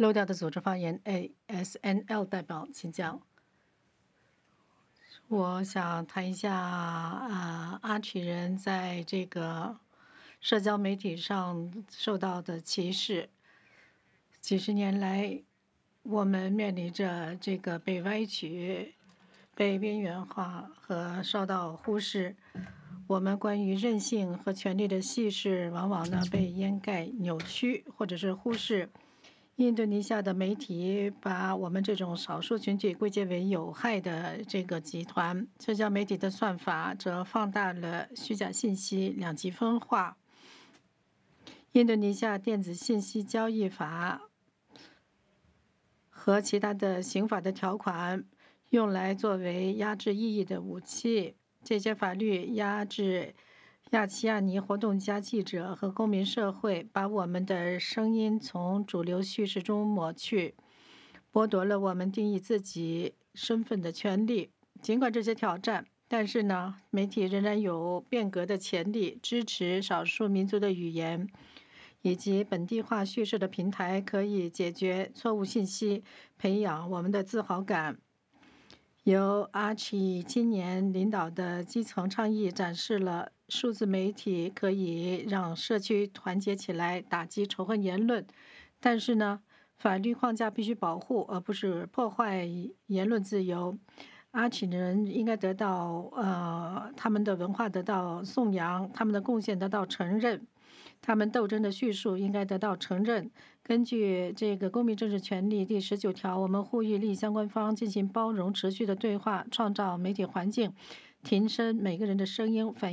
漏掉的组织发言 ASNL 代表，请讲。我想谈一下阿奇人在这个社交媒体上受到的歧视。几十年来，我们面临着这个被歪曲、被边缘化和受到忽视。我们关于任性和权力的细事，往往呢被掩盖、扭曲或者是忽视。印度尼西亚的媒体把我们这种少数群体归结为有害的这个集团，社交媒体的算法则放大了虚假信息，两极分化。印度尼西亚电子信息交易法和其他的刑法的条款用来作为压制异议的武器。这些法律压制亚齐亚尼活动家记者和公民社会，把我们的声音从主流叙事中抹去，剥夺了我们定义自己身份的权利。尽管这些挑战，但是呢，媒体仍然有变革的潜力，支持少数民族的语言以及本地化叙事的平台可以解决错误信息，培养我们的自豪感。由阿奇今年领导的基层倡议展示了数字媒体可以让社区团结起来，打击仇恨言论。但是呢，法律框架必须保护，而不是破坏言论自由。阿奇人应该得到他们的文化得到颂扬，他们的贡献得到承认，他们斗争的叙述应该得到承认。根据这个公民政治权利第19条，我们呼吁利益相关方进行包容、持续的对话，创造媒体环境，提升每个人的声音，反映